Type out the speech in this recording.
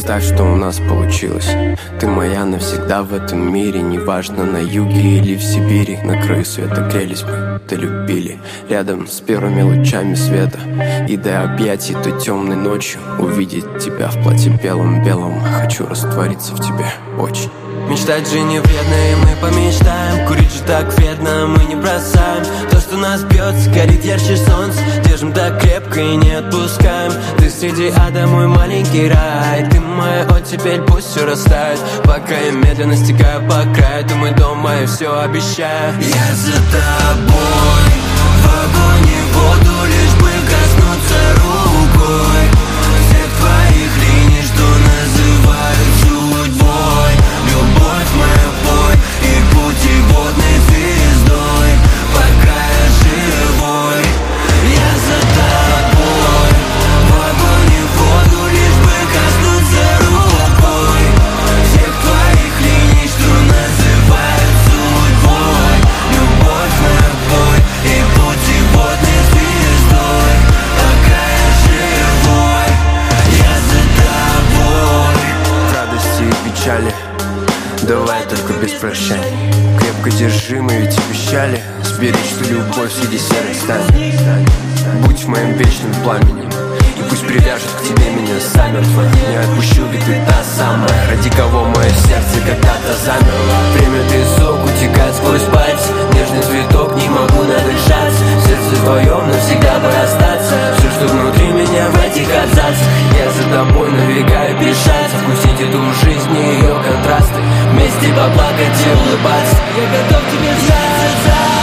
представь, что у нас получилось. Ты моя навсегда в этом мире. Неважно, на юге или в Сибири. На краю света грелись мы, да любили. Рядом с первыми лучами света. И до объятий той темной ночью увидеть тебя в платье белом-белом. Хочу раствориться в тебе очень. Мечтать же не вредно, и мы помечтаем. Курить же так вредно, мы не бросаем. То, что нас бьется, горит ярче солнца. Держим так крепко и не отпускаем. Ты среди ада, мой маленький рай. Ты моя оттепель, пусть все растает. Пока я медленно стекаю по краю. Ты мой дом, мое все обещаю. Я за тобой, в огонь и воду, лишь бы коснуться рукой всех твоих линий, что называют судьбой. Любовь моя бой и путеводной звездой, пока я живой. Я за тобой, в огонь и воду, лишь бы коснуться рукой всех твоих линий, что называют судьбой. Любовь моя бой и путеводной звездой, пока я живой. Я за тобой. В радости и печали давай только без прощаний. Крепко держи, мы ведь обещали сберечь ту любовь среди серых сталей. Будь в моем вечном пламени, и пусть привяжет к тебе меня замертво. Не отпущу, ведь ты та самая, ради кого мое сердце когда-то замерло. Время песок утекает сквозь пальцы. Нежный цветок, не могу надышаться. В сердце твоем навсегда бы остаться. Все, что внутри меня в этих абзацах. Я за тобой навигаю пешаться. Вкусить эту жизнь и ее контрасты. Вместе поплакать и улыбаться. Я готов тебе взяться.